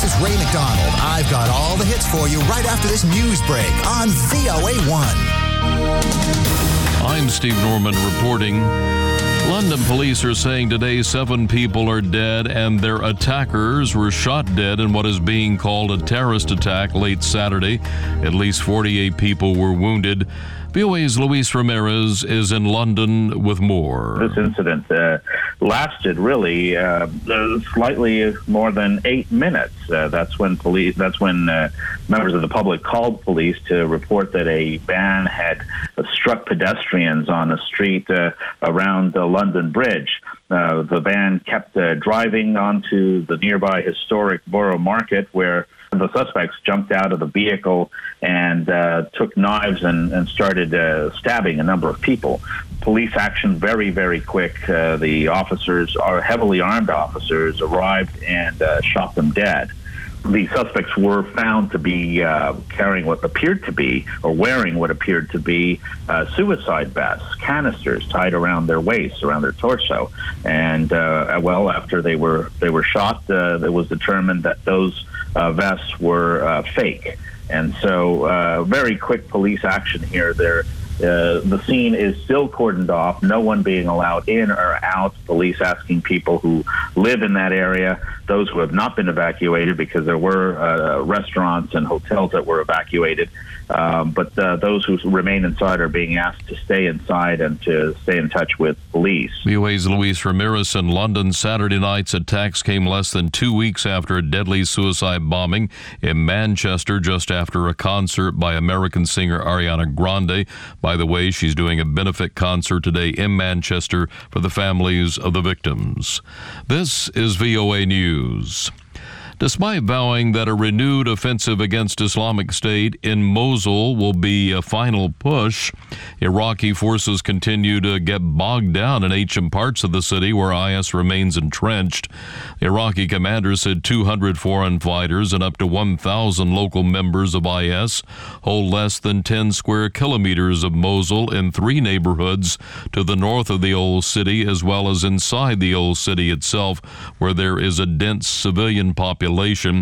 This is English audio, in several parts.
is Ray McDonald. I've got all the hits for you right after this news break on VOA1. I'm Steve Norman reporting. London police are saying today 7 people are dead and their attackers were shot dead in what is being called a terrorist attack late Saturday. At least 48 people were wounded. VOA's Luis Ramirez is in London with more. This incident lasted really slightly more than 8 minutes. That's when members of the public called police to report that a van had struck pedestrians on a street around the London Bridge. The van kept driving onto the nearby historic Borough Market, where the suspects jumped out of the vehicle and took knives and started stabbing a number of people. Police action very, very quick. The officers, heavily armed officers, arrived and shot them dead. The suspects were found to be carrying what appeared to be, or wearing what appeared to be, suicide vests, canisters tied around their waist, around their torso. And after they were shot, it was determined that those vests were fake. And so, very quick police action here. The scene is still cordoned off, no one being allowed in or out. Police asking people who live in that area, those who have not been evacuated, because there were restaurants and hotels that were evacuated. But those who remain inside are being asked to stay inside and to stay in touch with police. VOA's Luis Ramirez in London. Saturday night's attacks came less than 2 weeks after a deadly suicide bombing in Manchester, just after a concert by American singer Ariana Grande. By the way, she's doing a benefit concert today in Manchester for the families of the victims. This is VOA News. Despite vowing that a renewed offensive against Islamic State in Mosul will be a final push, Iraqi forces continue to get bogged down in ancient parts of the city where IS remains entrenched. The Iraqi commander said 200 foreign fighters and up to 1,000 local members of IS hold less than 10 square kilometers of Mosul in 3 neighborhoods to the north of the old city, as well as inside the old city itself, where there is a dense civilian population.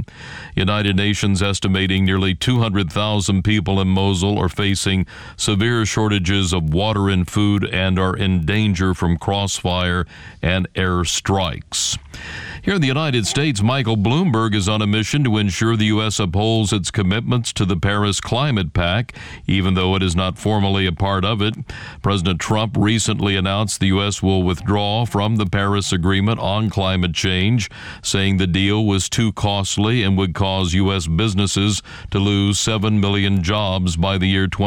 United Nations estimating nearly 200,000 people in Mosul are facing severe shortages of water and food and are in danger from crossfire and air strikes. Here in the United States, Michael Bloomberg is on a mission to ensure the U.S. upholds its commitments to the Paris Climate Pact, even though it is not formally a part of it. President Trump recently announced the U.S. will withdraw from the Paris Agreement on climate change, saying the deal was too costly and would cause U.S. businesses to lose 7 million jobs by the year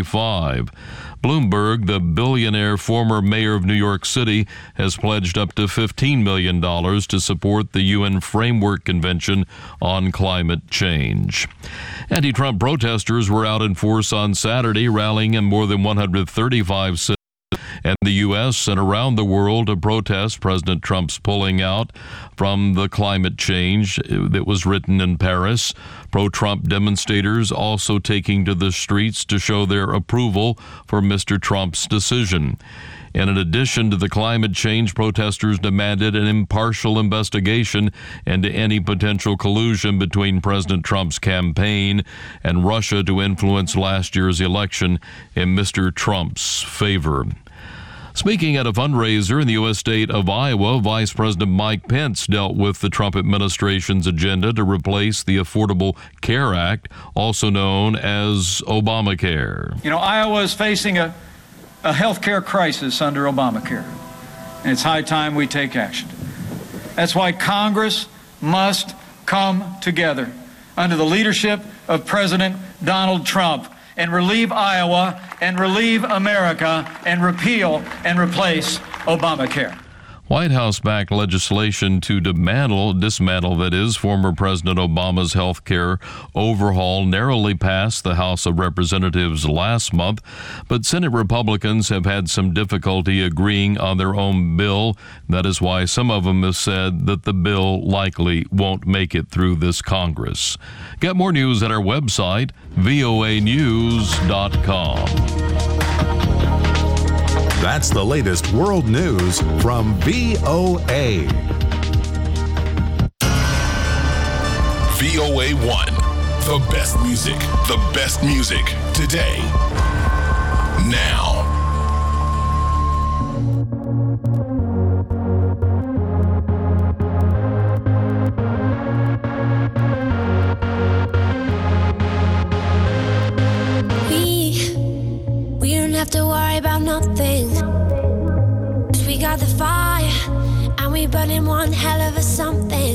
2025. Bloomberg, the billionaire former mayor of New York City, has pledged up to $15 million to support the UN Framework Convention on Climate Change. Anti-Trump protesters were out in force on Saturday, rallying in more than 135 cities and the U.S. and around the world to protest President Trump's pulling out from the climate change that was written in Paris. Pro-Trump demonstrators also taking to the streets to show their approval for Mr. Trump's decision. And in addition to the climate change, protesters demanded an impartial investigation into any potential collusion between President Trump's campaign and Russia to influence last year's election in Mr. Trump's favor. Speaking at a fundraiser in the U.S. state of Iowa, Vice President Mike Pence dealt with the Trump administration's agenda to replace the Affordable Care Act, also known as Obamacare. You know, Iowa is facing a health care crisis under Obamacare, and it's high time we take action. That's why Congress must come together under the leadership of President Donald Trump and relieve Iowa and relieve America and repeal and replace Obamacare. White House-backed legislation to dismantle former President Obama's health care overhaul narrowly passed the House of Representatives last month, but Senate Republicans have had some difficulty agreeing on their own bill. That is why some of them have said that the bill likely won't make it through this Congress. Get more news at our website, voanews.com. That's the latest world news from VOA. VOA1. The best music. The best music. Today. Now. We don't have to worry about nothing. 'Cause we got the fire and we burning one hell of a something.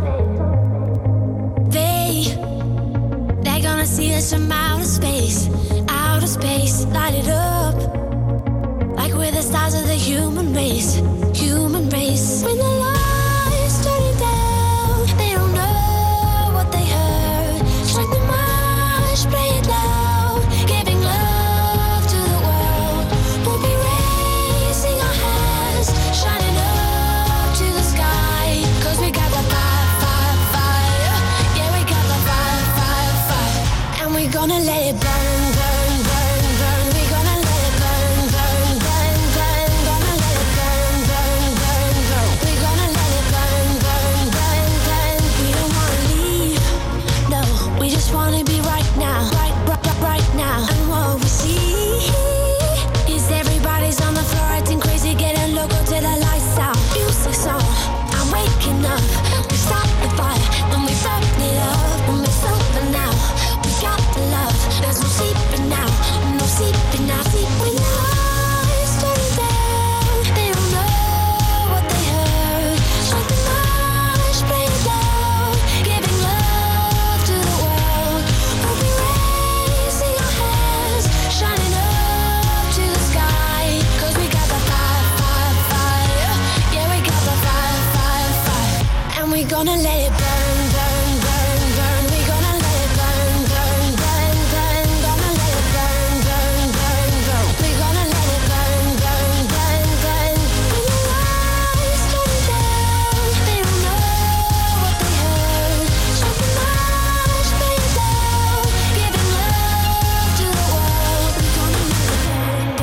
They're gonna see us from outer space, light it up like we're the stars of the human race. When the lights turning down, they don't know what they heard. Strike the march, play it loud, giving love to the world. We'll be raising our hands, shining up to the sky. 'Cause we got the fire, yeah, we got the fire. And we're gonna let it burn. We're gonna let it burn. Gonna let it burn. We're gonna let it burn. We don't wanna leave, no, we just wanna be right now, right now. And what we see is everybody's on the floor acting crazy, getting loco till the lights out. Music's on, I'm waking up. We stop the fire, then we burn it up. And we're sober now, we got the love. There's no sleeping now, no sleeping now. When the lights turn down, they don't know what they heard. Strike the march, play it loud, giving love to the world. We'll be raising our hands, shining up to the sky. 'Cause we got the fire, yeah, we got the fire. And we're gonna let it burn. We're gonna let it burn. Gonna let it burn. We're gonna let it burn. When the lights turn down, they don't know what they heard. Strike the march, play it loud, giving love to the world. We're gonna let it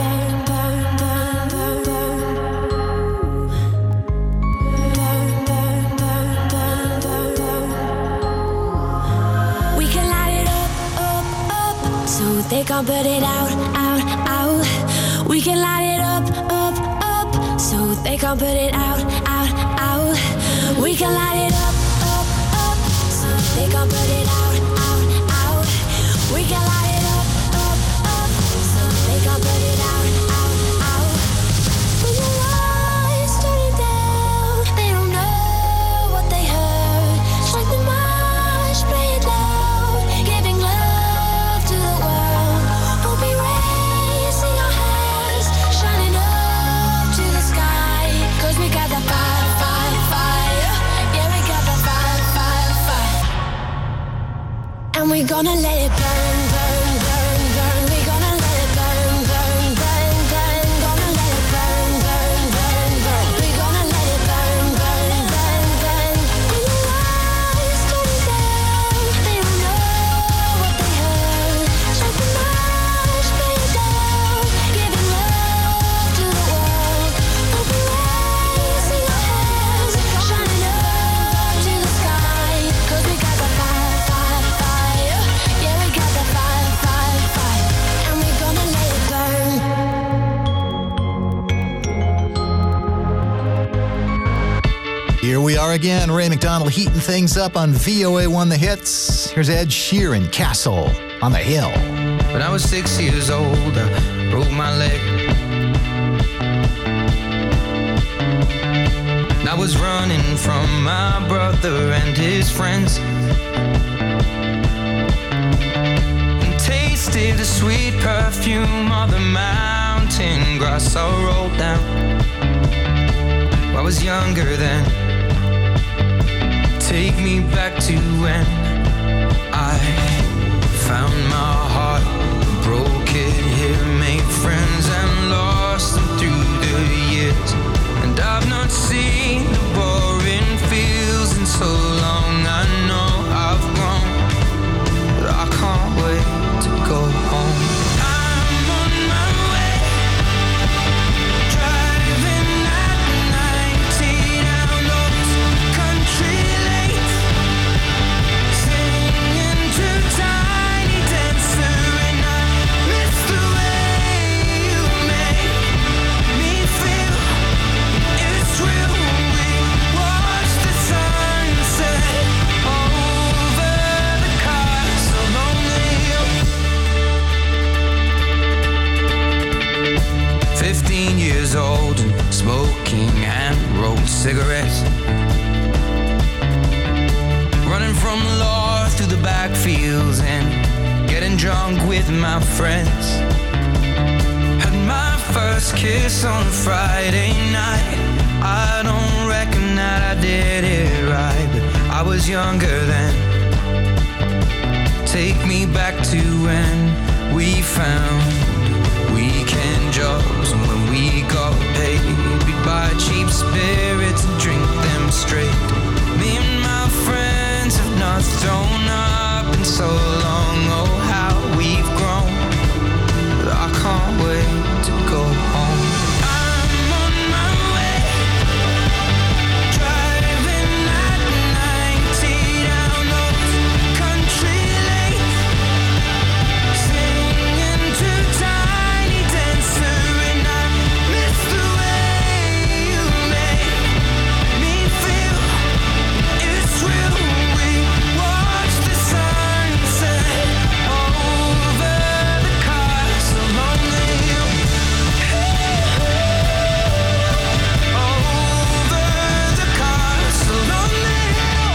We can light it up, so they can't put it out. We can light it up, so they can't put it out. We can light it up, so they can't put it out. We can light it up, so they can't put it out. When the lights turn down, they don't know what they heard. Strike the march, play it loud, giving love to the world. We'll be raising our hands, shining up to the sky. 'Cause we got the fire, yeah, we got the fire. And we're gonna let it burn. We're gonna let it burn. Gonna let it burn. We're gonna let it burn. When the lights turn down, they don't know what they heard. Strike the march, play it loud, giving love to the world. We'll be raising our hands, shining up to the sky. 'Cause we got the fire, yeah, we got the fire. And we're gonna let it burn. Here we are again, Ray McDonald heating things up on VOA1 The Hits. Here's Ed Sheeran, Castle on the Hill. When I was 6 years old, I broke my leg. I was running from my brother and his friends, and tasted the sweet perfume of the mountain grass I rolled down. I was younger then. Take me back to when I found my heart, broke it here, made friends and lost them through the years. And I've not seen the boring fields in so long. I know I've grown, but I can't wait to go home. I'm on my way, driving at 90 down those country lanes. cigarettes. Running from the law through the backfields and getting drunk with my friends. Had my first kiss on a Friday night. I don't reckon that I did it right, but I was younger then. Take me back to when we found weekend jobs, and when we got paid, we'd buy cheap spirits and drink them straight. Me and my friends have not thrown up in so long. Oh, how we've grown, but I can't wait to go home. I'm on my way, driving at 90 down those country lanes, singing to Tiny Dancer, and I miss the way you make me feel. It's real. We watch the sunset over the castle on the hill. Over the castle on the hill.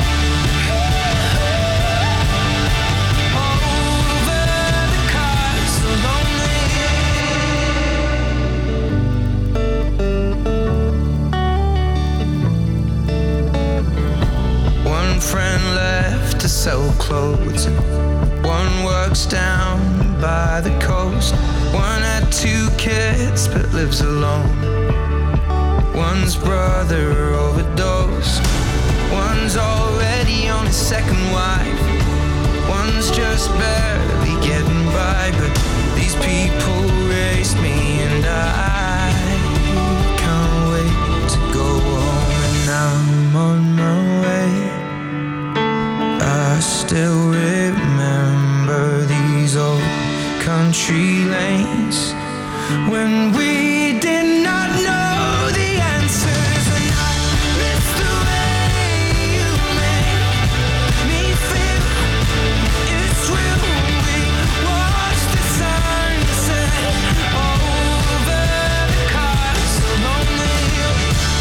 Over the castle on the hill. One friend left to sell clothes, one works down by the coast. One had 2 kids but lives alone. One's brother overdosed. One's already on his second wife. One's just barely getting by. But these people raised me, and I can't wait to go home. And I'm on my way. I still remember these old country lanes when we did not know the answers, and I miss the way you make me feel. It's real. We watch the sunset over the castle on the hill.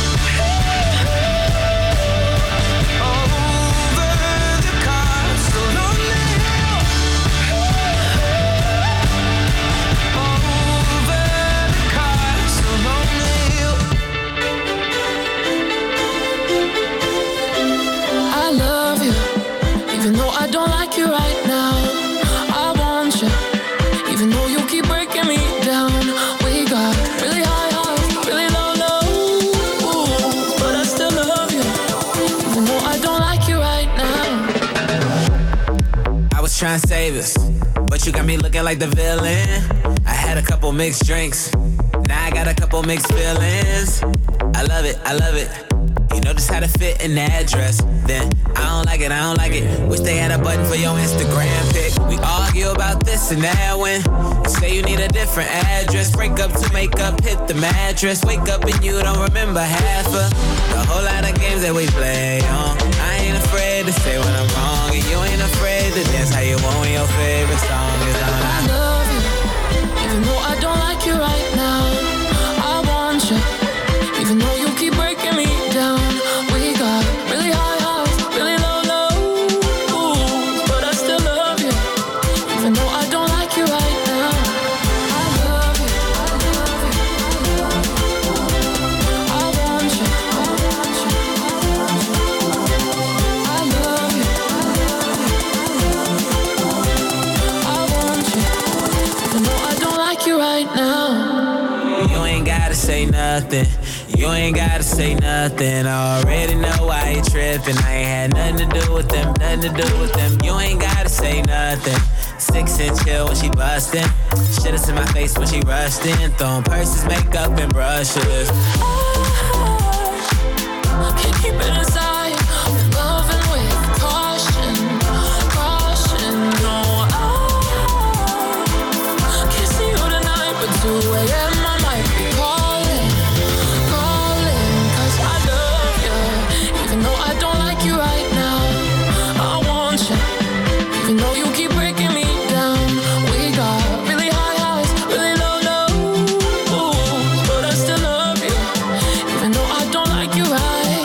Over the castle on the hill. Over the castle on the hill. I love you, even though I don't like you right now. I want you, even though you keep breaking me down. We got really high highs, really low lows, but I still love you, even though I don't like you right now. I was trying to save us, but you got me looking like the villain. I had a couple mixed drinks, now I got a couple mixed feelings. I love it, I love it. You know just how to fit in the address. Then I don't like it, I don't like it. Wish they had a button for your Instagram pic. We argue about this and that when you say you need a different address. Break up to make up, hit the mattress. Wake up and you don't remember half of the whole lot of games that we play on. I ain't afraid to say when I'm wrong, and you ain't afraid to dance how you want when your favorite song is on. I love you, even though I don't like you right now. I want you, even though you keep breaking me down. We got really high highs, really low lows, but I still love you, even though I don't like you right now. I love you, I love you, I want you, I want you, I love you, I want you, even though I don't like you right now. You ain't gotta say nothing. You ain't gotta say nothing. I already know why you tripping. I ain't had nothing to do with them, nothing to do with them. You ain't gotta say nothing. 6 inch heel when she bustin'. Shit in my face when she rushed in. Throwing purses, makeup, and brushes. I can't keep it inside. I'm loving with caution, caution. No, I can't see you tonight, but 2 a.m. I might be calling, calling. 'Cause I love you, even though I don't like you right now. I want you, even though you keep breaking me down. We got really high highs, really low lows, but I still love you, even though I don't like you right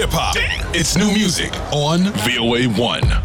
hip hop. It's new music on VOA 1.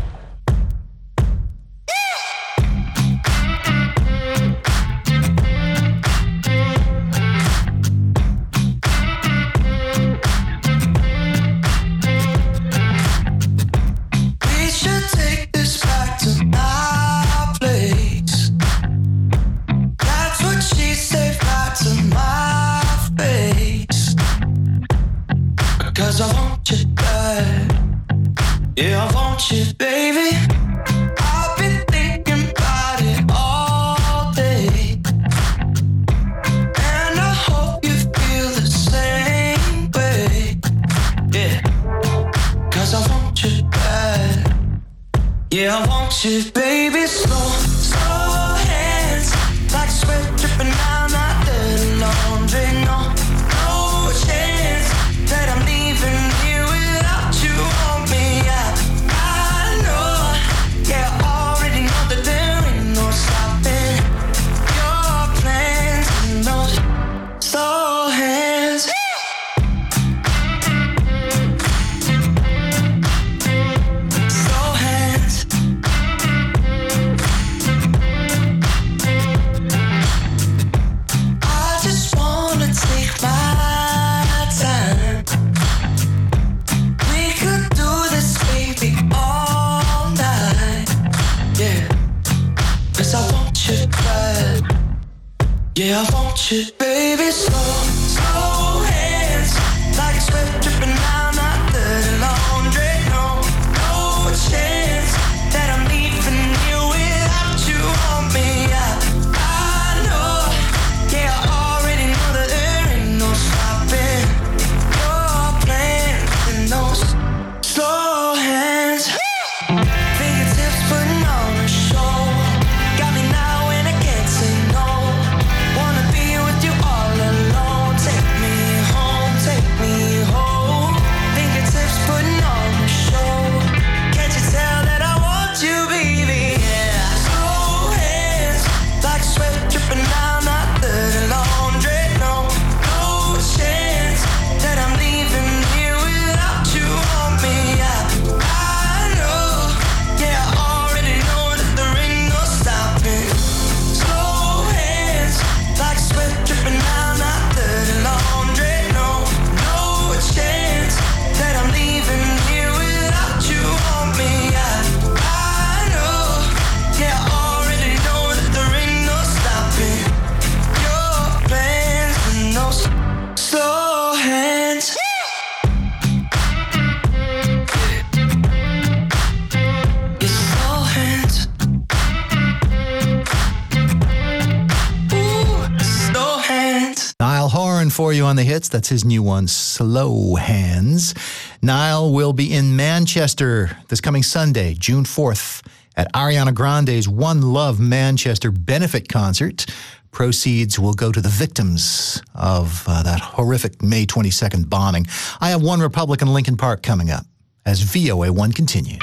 For you on the hits. That's his new one, Slow Hands. Niall will be in Manchester this coming Sunday, June 4th, at Ariana Grande's One Love Manchester benefit concert. Proceeds will go to the victims of that horrific May 22nd bombing. I have One Republic in Lincoln Park coming up as VOA 1 continues.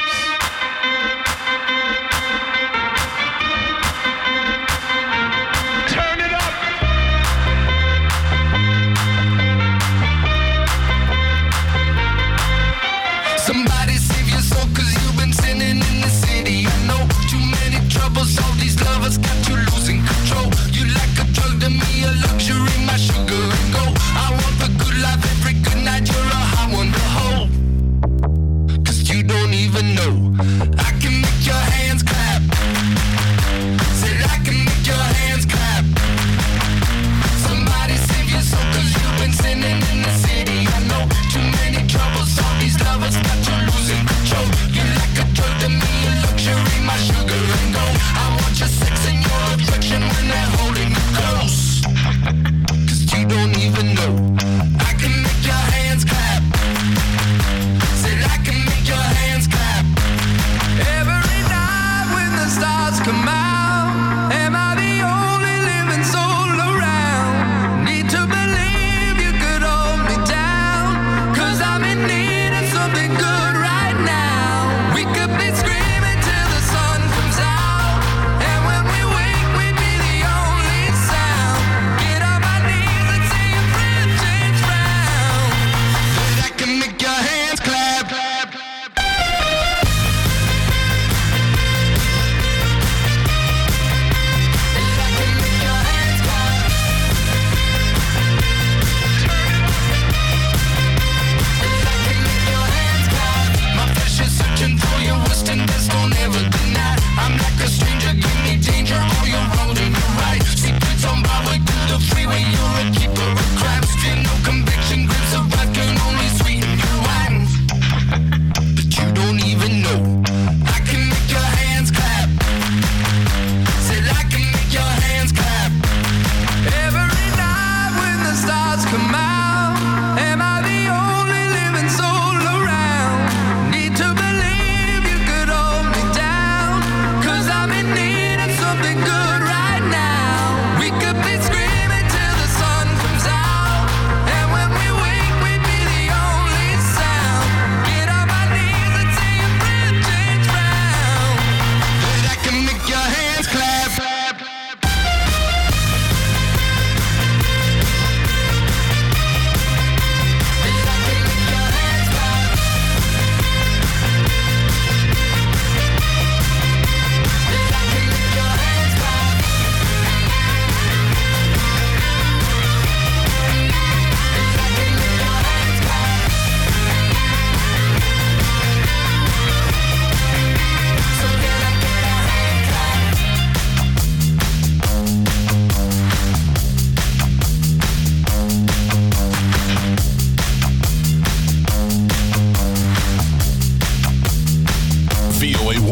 Somebody save your soul, cause you've been sinning in the city. I know too many troubles, all these lovers got you losing control. You like a drug to me, a luxury, my sugar and gold. I want the good life every good night, you're a hot one to hold. Cause you don't even know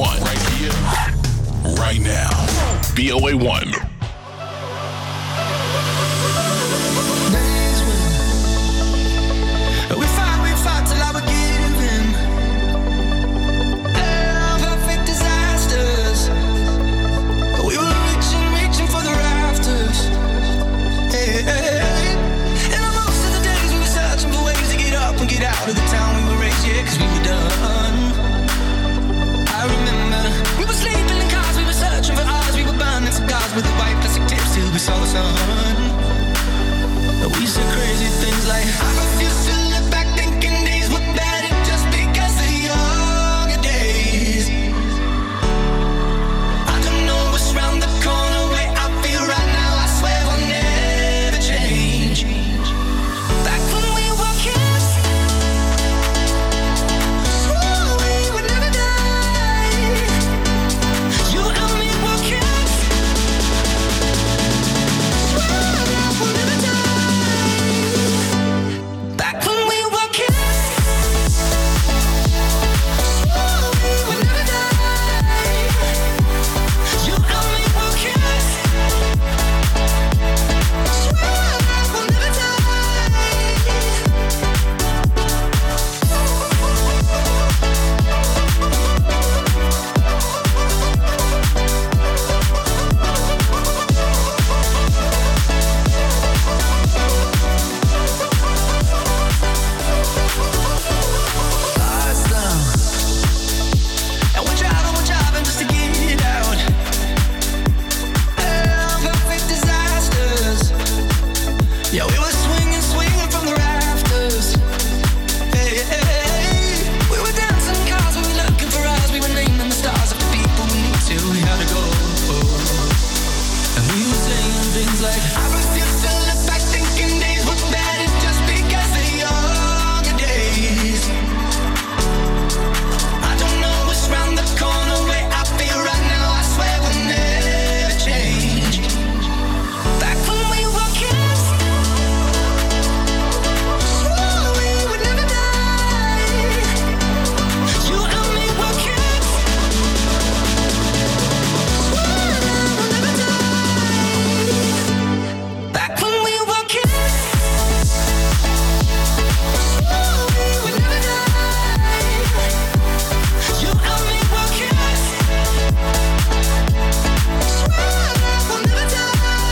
1. Right here, right now. VOA 1. We fought till I was giving. Perfect disasters. We were reaching for the rafters. Hey, hey. And most of the days we were searching for ways to get up and get out of the town we were raised, yeah, 'cause we were done. I remember we were sleeping in cars, we were searching for ours, we were burning cigars with the white plastic tips till we saw the sun. We said crazy things like, I refuse to look back thinking days were better just because the younger days. I don't know what's round the corner where I feel right now, I swear will never change. Back when we were kids, swore we would never die. You and me were kids, swore that we'll never die. Back when we were kids, swore we would never die. You and me were kids, swear that we'll never die. Awesome. And we're driving just to get it out. Perfect disasters. Yeah, we were swinging from the rafters. Hey, hey, hey. We were dancing cars, we were looking for us, we were naming the stars of the people we knew till we had to go. And we were saying things like, I refuse to look back thinking days were better just because the younger days. I don't know what's round the corner where I feel right now, I swear will never change. Back when we were kids, swore we would never die. You and me were kids, swore that we'll never die. Back when we were kids, swore we would never die. You and me were kids, swear that we'll never die.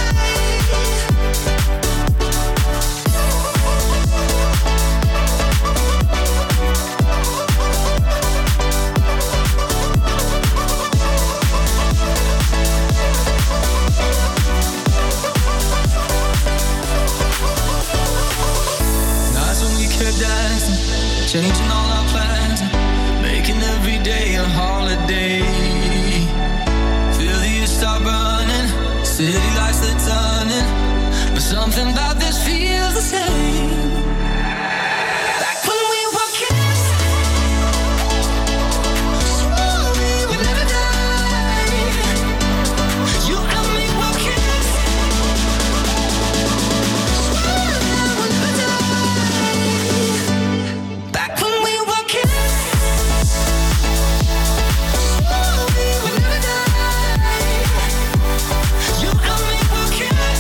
Nights when we kept dancing, changing all our plans, making every day a holiday. Feel the years start burning, city lights they're turning, but something about this feels the same. Back when we were kids, swore we would never die. You and me were kids, swear that we'll never die. Back when we were kids, swore we would never die. You and me were kids,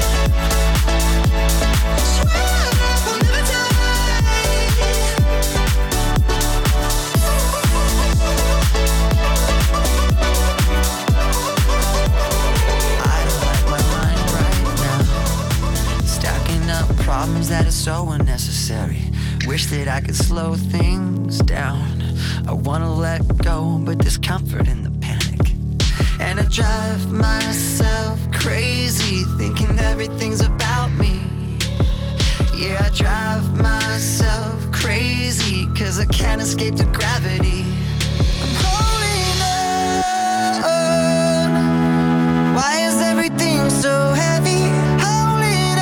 swear that we'll never die. I don't like my mind right now. Stacking up problems that are so unnecessary. Wish that I could slow things down. I wanna let go, but there's comfort in the panic. And I drive myself crazy, thinking everything's about me. Yeah, I drive myself crazy, 'cause I can't escape the gravity. I'm holding on. Why is everything so heavy? Holding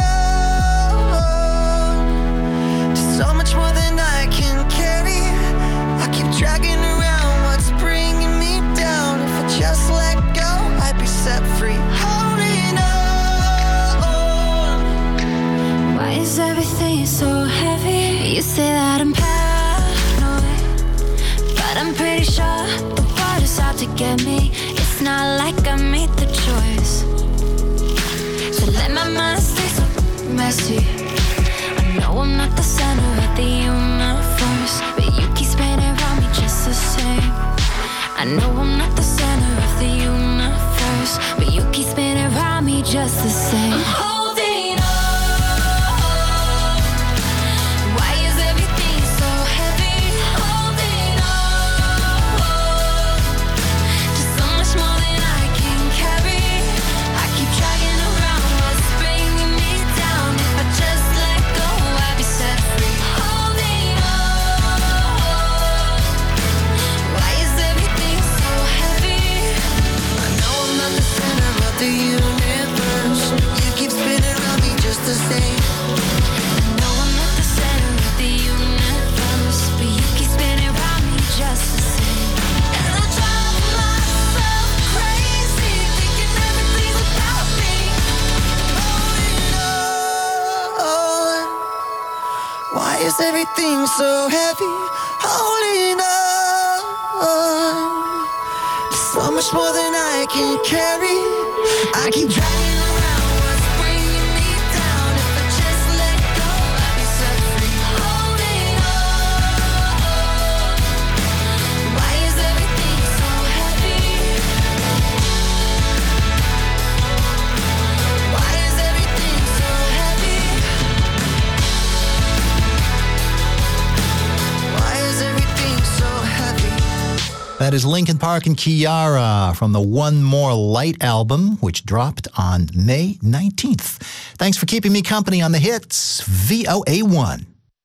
on to so much more than I can carry. I keep dragging around what's bringing me down. If I just let go, I'd be set free. Holding on. Why is everything so heavy? You say that I'm paranoid, but I'm pretty sure the water's out to get me. It's not like I made the choice to let my mind stay so messy. I know I'm not the center of the universe, but you keep spinning around me just the same. I know I'm not the center of the universe, but you keep spinning around me just the same. I'm holding on. Why is everything so heavy? Holding on. Just so much more than I can carry. I keep dragging around what's bringing me down. If I just let go, I'd be set free. Holding on. Why is everything so heavy? I know I'm not the center of the universe. You keep spinning around me just the same. I know I'm not the center of the universe, but you keep spinning around me just the same. And I drive myself crazy, thinking everything's about me. Holding on. Why is everything so heavy? Holding on. So much more than I can carry. I keep dragging around what's bringing me down. If I just let go, I'll be set free. Holding on. Why is everything so heavy? Why is everything so heavy? Why is everything so heavy? That is Linkin Park and Kiara from the One More Light album, which dropped on May 19th. Thanks for keeping me company on the hits, VOA1.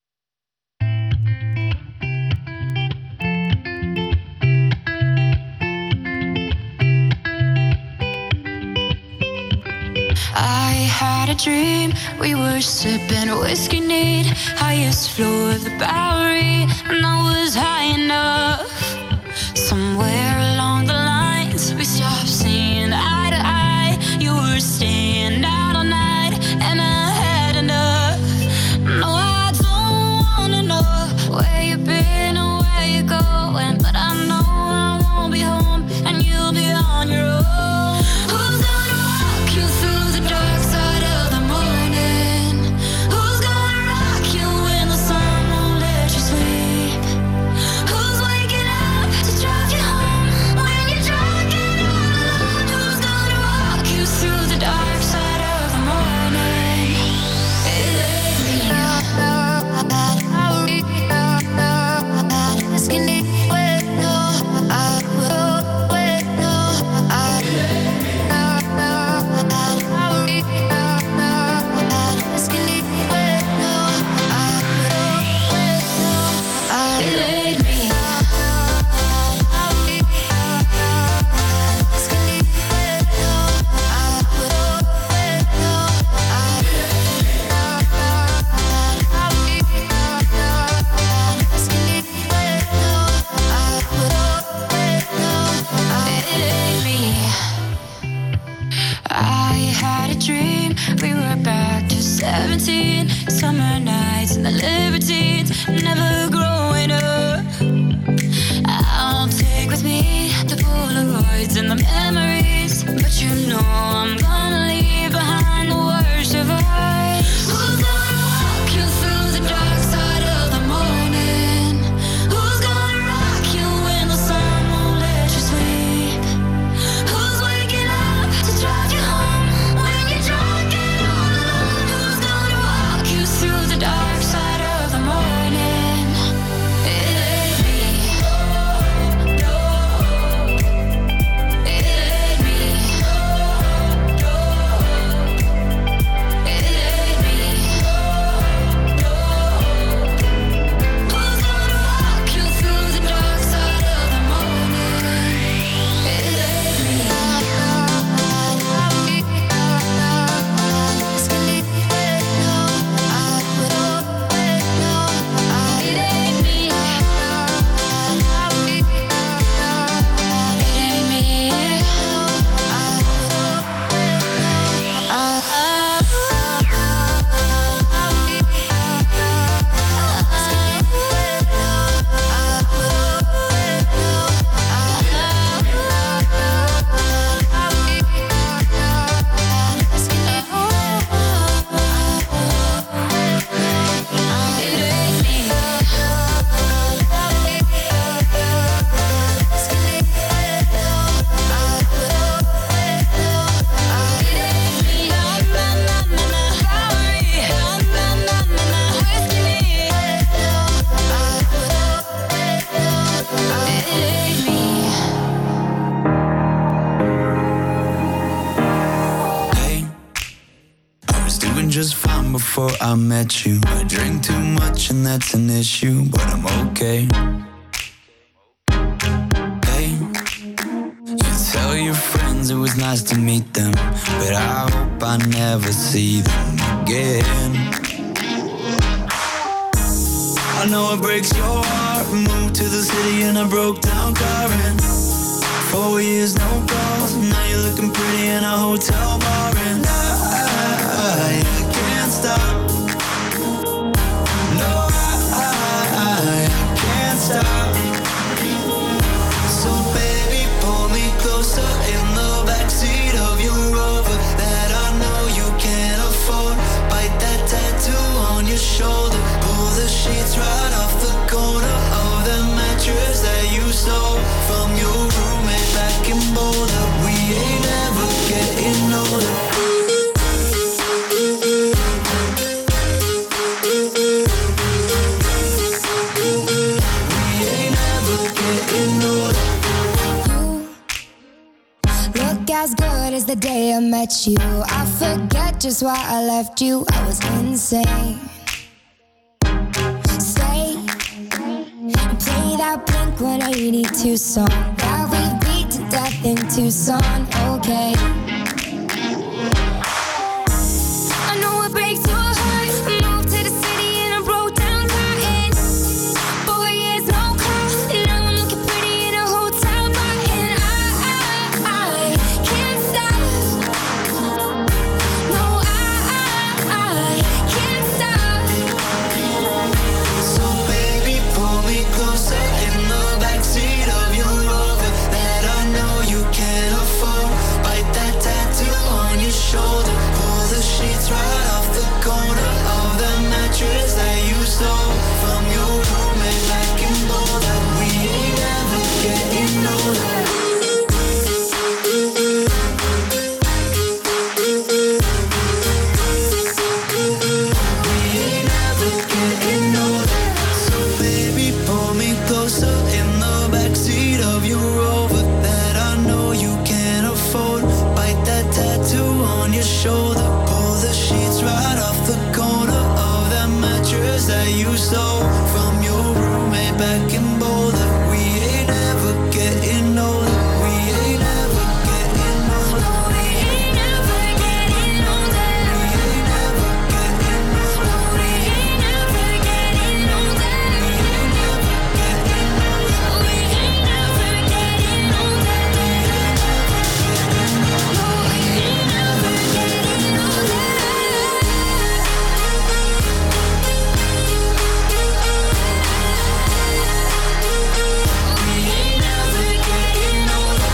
I had a dream, we were sipping whiskey neat, highest floor of the Bowery, and I was high enough. Somewhere along the lines, we stopped seeing eye to eye. You were staying out all night, and I had enough. No, I don't wanna know where you've been or where you're going, but I know I won't be home, and you'll be on your own. Who's gonna walk you through the dark side of the morning? Who's gonna rock you when the sun won't let you sleep? Who's waking up to drive you home when you're drunk and all alone? Who's gonna walk you through the dark side of the morning? It ain't me. I had a dream, we were back to 17, summer nights and the libertines, never growing up. I'll take with me the Polaroids and the memories, but you know I'm gonna leave behind the worst of us. Who's gonna walk you through the dark side of the morning? Who's gonna rock you when the sun won't let you sleep? Who's waking up to drive you home when you're drunk and all alone? Who's gonna walk you through the dark side of the morning? I met you. I drink too much and that's an issue, but I'm okay. Hey, you tell your friends it was nice to meet them, but I hope I never see them again. I know it breaks your heart. Moved to the city in a broke down car and 4 years, no calls. Now you're looking pretty in a hotel bar and I can't stop. No, I can't stop. So baby, pull me closer in the backseat of your Rover that I know you can't afford. Bite that tattoo on your shoulder. Pull the sheets right off the corner of the mattress that you stole from your roommate back in Boulder. We ain't ever getting older. As good as the day I met you, I forget just why I left you. I was insane. Stay and play that Blink-182 song that we beat to death in Tucson. Okay. I know it breaks your heart. Moved to the city in a broke down car and 4 years no call. Now I'm looking pretty in a hotel bar and I can't stop. No, I can't stop. So baby, pull me closer in the backseat of your Rover that I know you can't afford. Bite that tattoo on your shoulder. Pull the sheets right off the corner of the mattress that you stole from your roommate back in Boulder. We ain't ever getting older. We ain't ever getting older. So baby, pull me closer in the backseat of your Rover that I know you can't afford. Bite that tattoo on your shoulder. Pull the sheets right off the corner of that mattress that you stole from your roommate back in Boulder. We ain't ever getting older. We ain't ever getting older. We ain't ever getting older. We ain't ever getting older. We ain't ever getting older. We ain't ever getting older. No, we ain't ever getting older. We ain't ever getting older.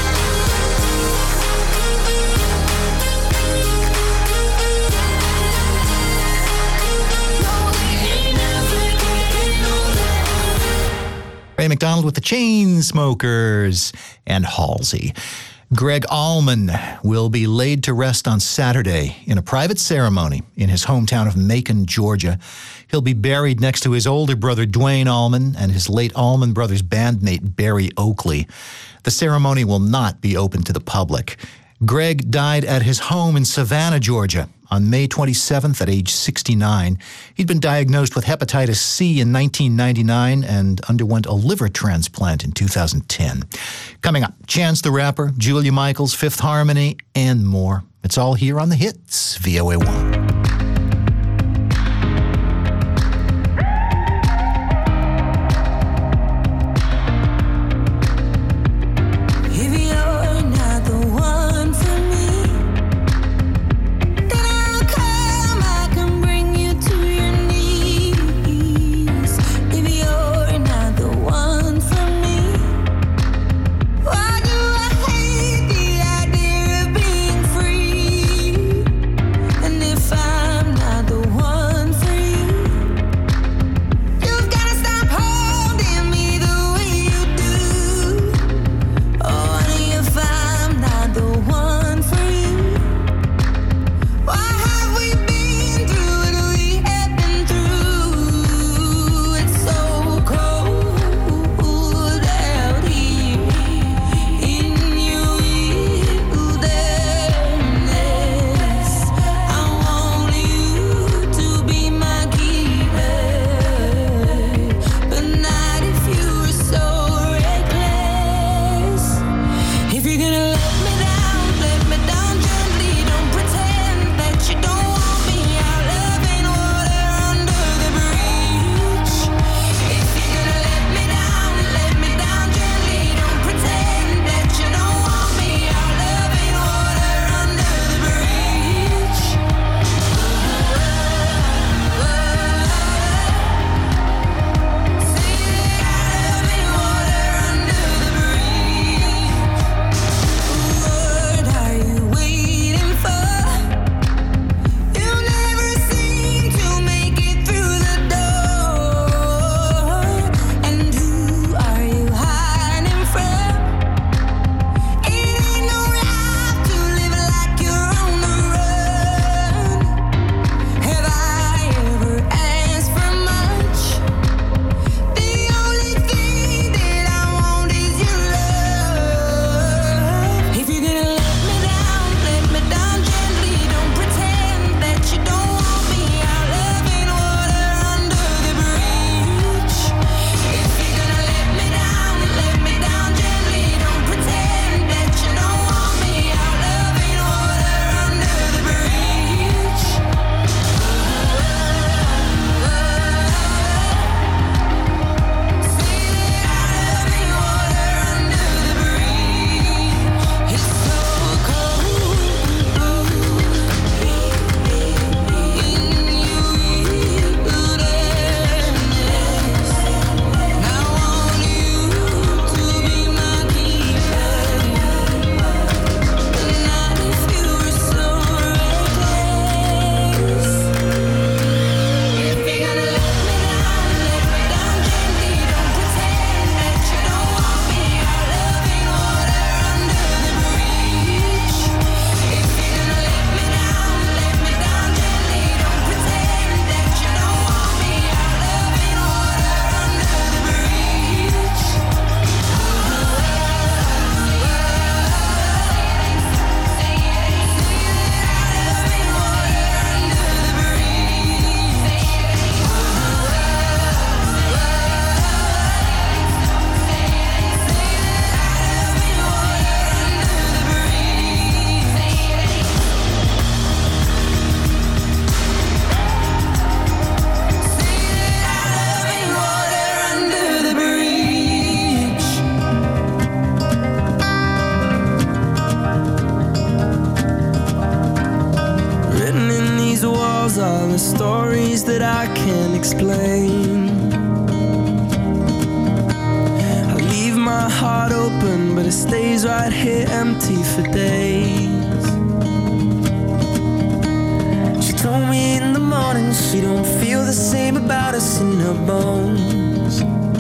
No, we ain't ever getting older. Ray McDonald with the Chainsmokers and Halsey. Greg Allman will be laid to rest on Saturday in a private ceremony in his hometown of Macon, Georgia. He'll be buried next to his older brother, Dwayne Allman, and his late Allman Brothers bandmate, Barry Oakley. The ceremony will not be open to the public. Greg died at his home in Savannah, Georgia, on May 27th at age 69. He'd been diagnosed with hepatitis C in 1999 and underwent a liver transplant in 2010. Coming up, Chance the Rapper, Julia Michaels, Fifth Harmony, and more. It's all here on The Hits, VOA1. If that I can't explain. I leave my heart open, but it stays right here empty for days. She told me in the morning she don't feel the same about us in her bones.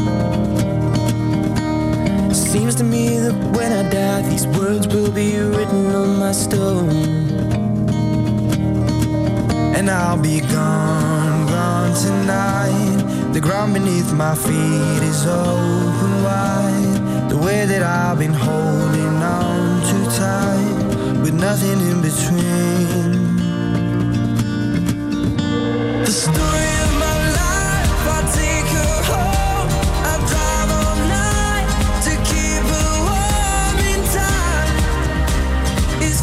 Seems to me that when I die, these words will be written on my stone. And I'll be gone, gone tonight. The ground beneath my feet is open wide. The way that I've been holding on too tight, with nothing in between. The story of my life, I take her home. I drive all night to keep her warm in time. It's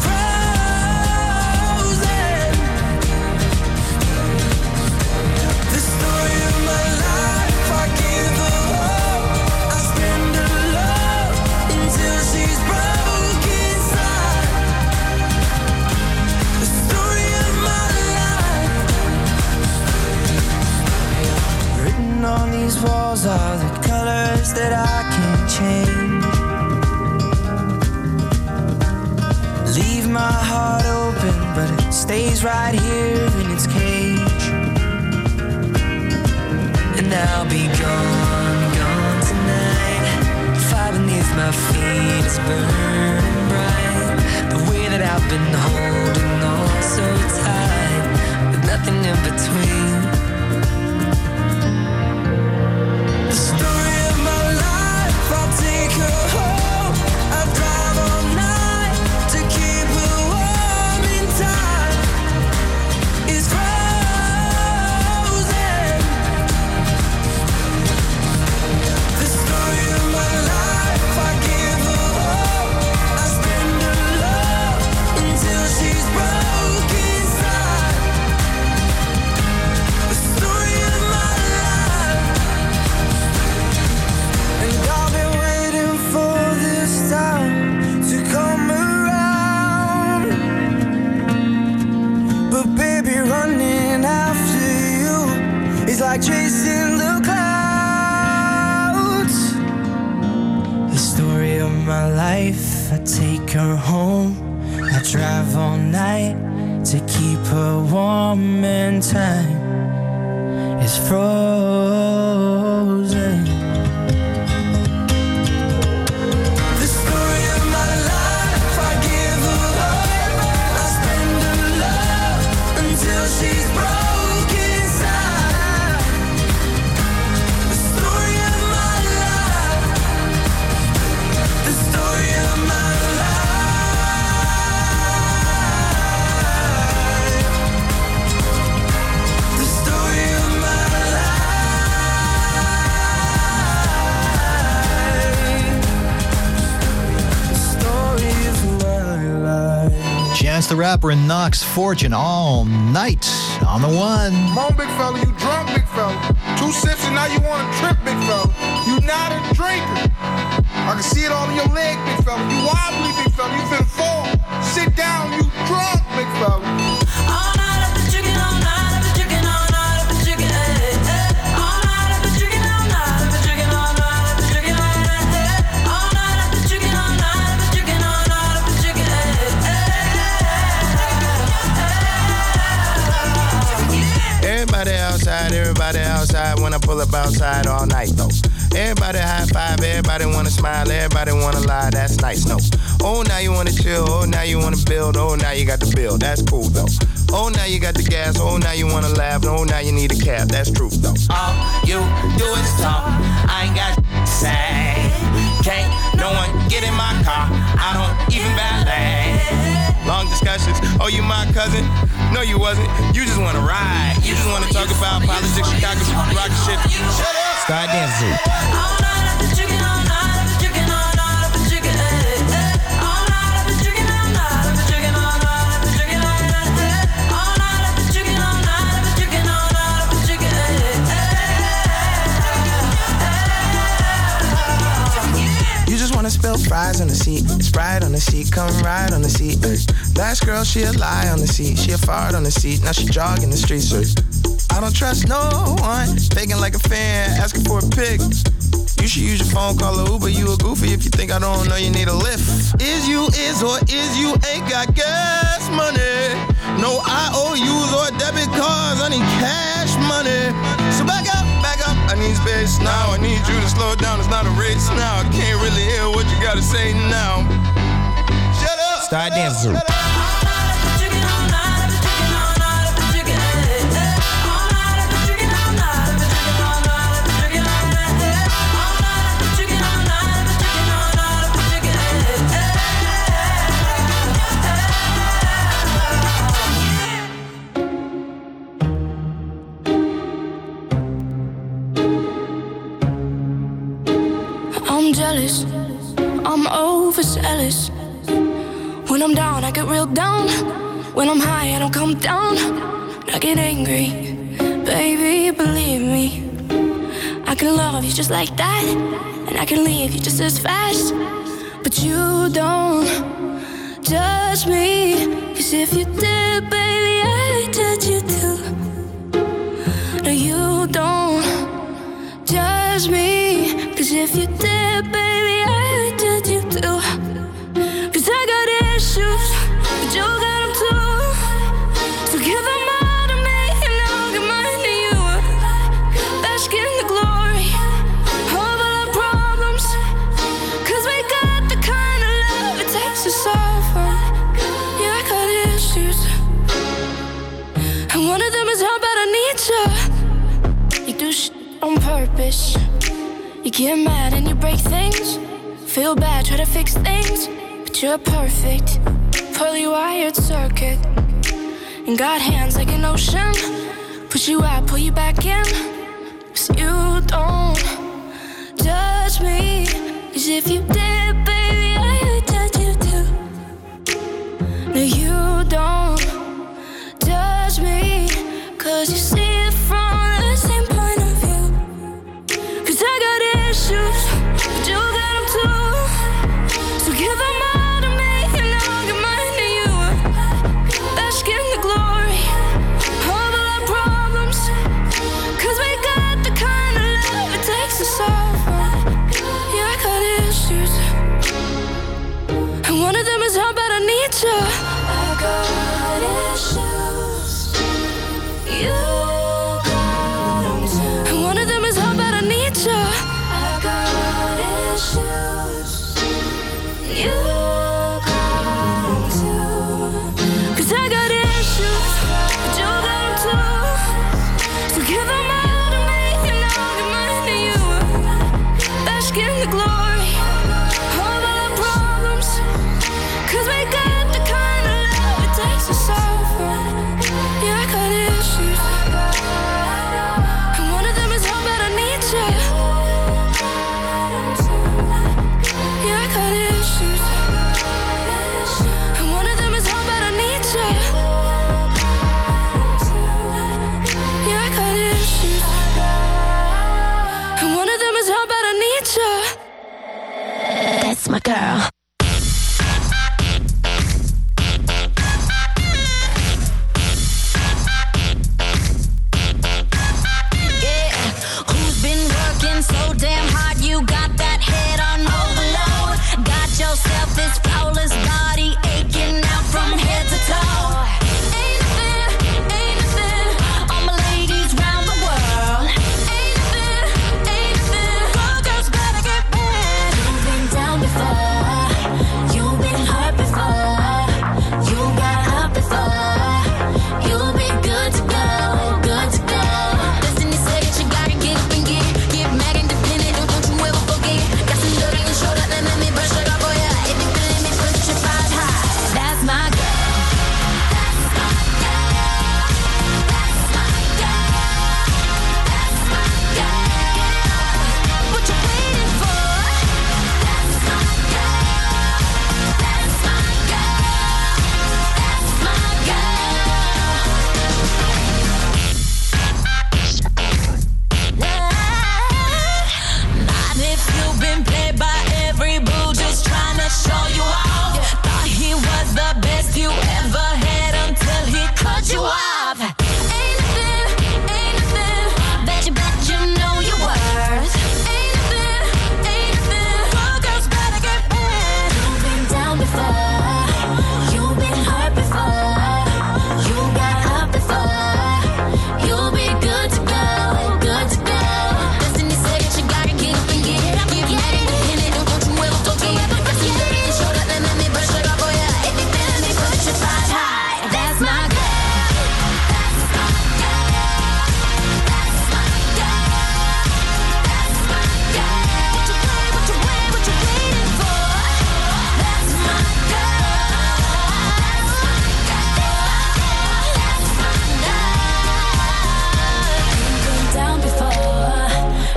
frozen. The story of my life, I give her hope. I spend her love until she's broke inside. The story of my life. Written on these walls are the colors that I can't change. Leave my heart open, but it stays right here in its cage. And I'll be gone, gone tonight. The fire beneath my feet is burning bright. The way that I've been holding on so tight, with nothing in between. The story of my life, I'll take her home. I drive all night to keep her warm in time. It's frozen. The story of my life, I give her hope. I spend her love until she's broke inside. The story of my life. And I've been waiting for this time to come around. But baby, running after you is like chasing the clouds. The story of my life, I take her home. I drive all night to keep her warm and time is frozen. The story of my life, I give her hope. I spend her love until she's broke inside. The story of my life. The story of my life. The story of my life. The story of my life. Chance the Rapper and Knox Fortune all night on the one. Come on, big fella, you drunk, big fella. 2 sips and now you want to trip, big fella. You not a drinker. I can see it all in your leg, big fella. You wobbly, big fella. You finna fall. Sit down, you drunk, big fella. All night I've been drinking, all night I've been drinking, all night I've been drinking, all night I've been drinking, all night I've been drinking, all night I've been drinking, all night I've been drinking, all night I've been drinking, all night I've been drinking, Everybody outside when I pull up outside all night though. Everybody high five, everybody wanna smile, everybody wanna lie, that's nice, no. Oh, now you wanna chill, oh, now you wanna build, oh, now you got the bill, that's cool though. Oh, now you got the gas, oh, now you wanna laugh, oh, now you need a cab, that's true though. All you do is talk, I ain't got to say. Can't no one get in my car, I don't even valet. Long discussions, oh, you my cousin? No, you wasn't, you just wanna ride. You just wanna talk about politics, Chicago, rock shit. Start dancing. all night I've been drinking, all night I've been drinking, all night I've been drinking, all night I've been drinking, all night I've been drinking, all night I've been drinking, all night I've been drinking, all night I've been drinking, all night I've been drinking. You just wanna spill fries on the seat, Sprite on the seat, come ride on the seat. Last girl, she a lie on the seat, she a fart on the seat, now she jogging the streets. I don't trust no one. Faking like a fan, asking for a pic. You should use your phone, call a Uber. You a goofy if you think I don't know you need a lift. Is you is or is you ain't got gas money? No IOUs or debit cards, I need cash money. So back up, I need space now. I need you to slow down, it's not a race now. I can't really hear what you gotta say now. Shut up. Start dancing. I'm jealous, I'm overzealous. When I'm down, I get real down. When I'm high, I don't come down. I get angry, baby, believe me. I can love you just like that, and I can leave you just as fast. But you don't judge me, 'cause if you did, baby, I'd judge you too. No, you don't judge me, 'cause if you did, baby, I'd judge you too. 'Cause I got issues, but you got them too. So give them all to me, and I'll give mine to you. Bask in the glory of all our problems, 'cause we got the kind of love it takes to solve them. Yeah, I got issues, and one of them is how bad I need you. You do shit on purpose. You get mad and you break things. Feel bad, try to fix things. But you're perfect, poorly wired circuit. And got hands like an ocean. Push you out, pull you back in. 'Cause you don't judge me. 'Cause if you did, baby, I would judge you too. No, you don't judge me, 'cause you see it from the same point of view. 'Cause I got issues, but you got them too. So give them all to me, and I'll give mine to you. Bask in the glory of all our problems, 'cause we got the kind of love it takes to solve them. Yeah, I got issues, and one of them is how bad I need you. I got issues, you got them too. And one of them is how bad I need you.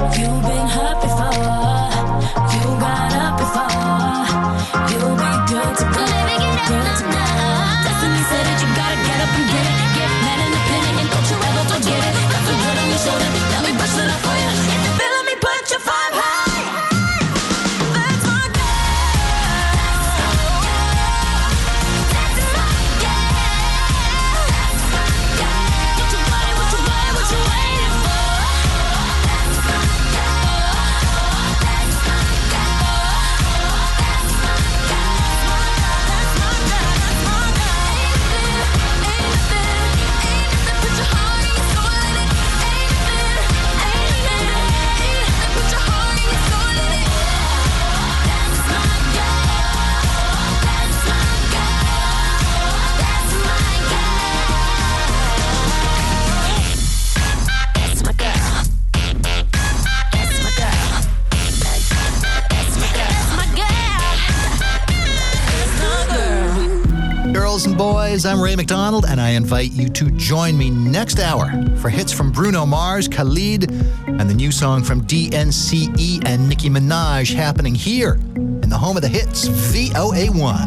You've been hurt before. You got up before. You'll be good to go. Good to go. Destiny said that you gotta get up and get it. Get mad independent and don't you ever forget it. Got the good on your shoulder. Let me brush it up for you. If you're feeling me, put your five high. That's my Girls and boys, I'm Ray McDonald, and I invite you to join me next hour for hits from Bruno Mars, Khalid, and the new song from DNCE and Nicki Minaj happening here in the home of the hits, VOA1.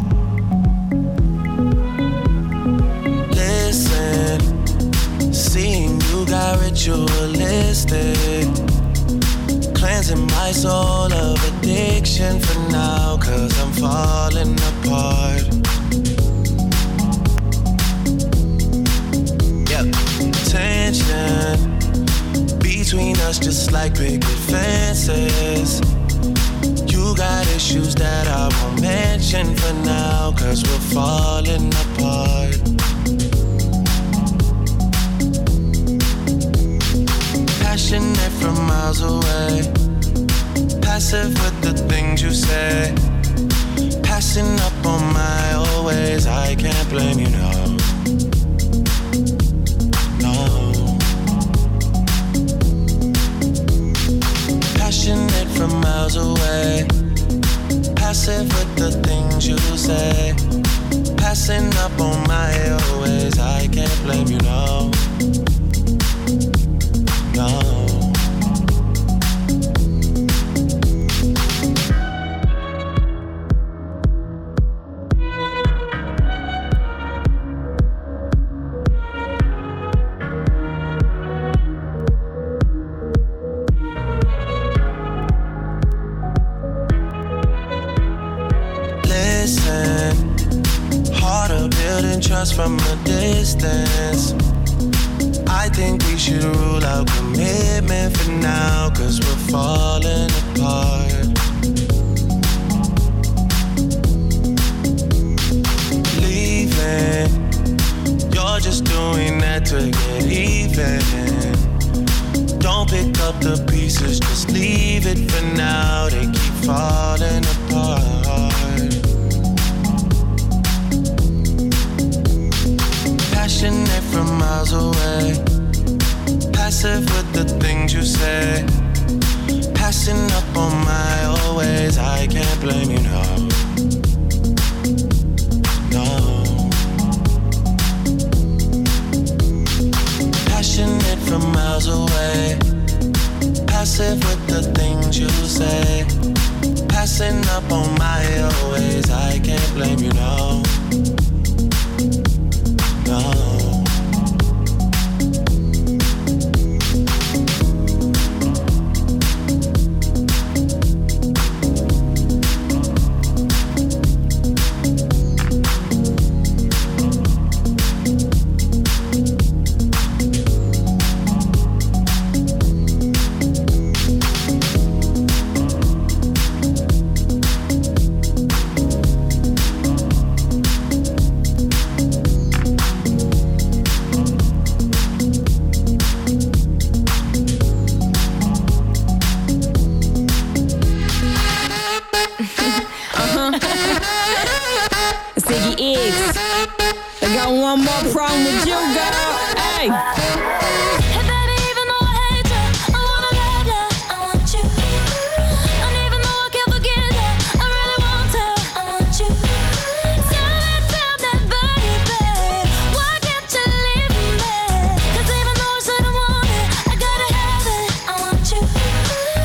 Listen, seeing you got ritualistic, cleansing my soul of addiction for now, 'cause I'm falling apart. Tension between us just like picket fences. You got issues that I won't mention for now, 'cause we're falling apart. Passionate from miles away, passive with the things you say, passing up on my old ways. I can't blame you, no. Passionate from miles away, passive with the things you say, passing up on my old ways. I can't blame you, no. No. Trust from a distance. I think we should rule out commitment for now, 'cause we're falling apart. Leaving, you're just doing that to get even. Don't pick up the pieces, just leave it for now. They keep falling apart. Passionate from miles away, passive with the things you say, passing up on my old ways. I can't blame you, no. No. Passionate from miles away, passive with the things you say, passing up on my old ways. I can't blame you, no. No. One more problem with you, girl. Hey. Hey, baby, even though I hate you, I wanna love you, I want you. And even though I can't forget you, I really want to, I want you. Tell that baby, why can't you leave me? 'Cause even though I said I want it, I gotta have it, I want you.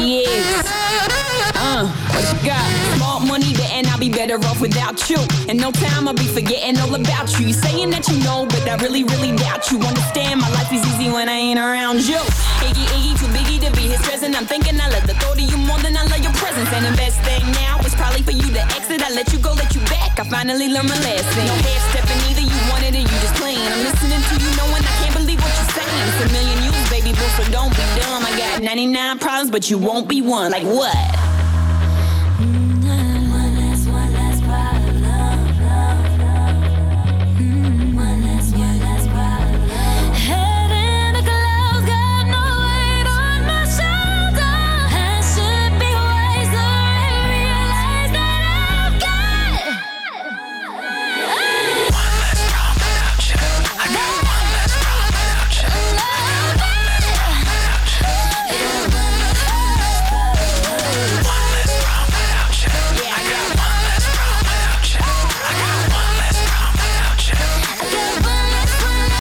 DX. What you got? Small money, and I'll be better off without you. In no time, I'll be forgetting all about you. You saying that you know, but I really, really doubt you. Understand, my life is easy when I ain't around you. Iggy, Iggy, too biggie to be his present. I'm thinking I love the thought of you more than I love your presence. And the best thing now is probably for you to exit. I let you go, let you back. I finally learned my lesson. No half stepping, either you wanted or you just playing. I'm listening to you, knowing I can't believe what you're saying. It's a million you, baby boo, so don't be dumb. I got 99 problems, but you won't be one. Like what?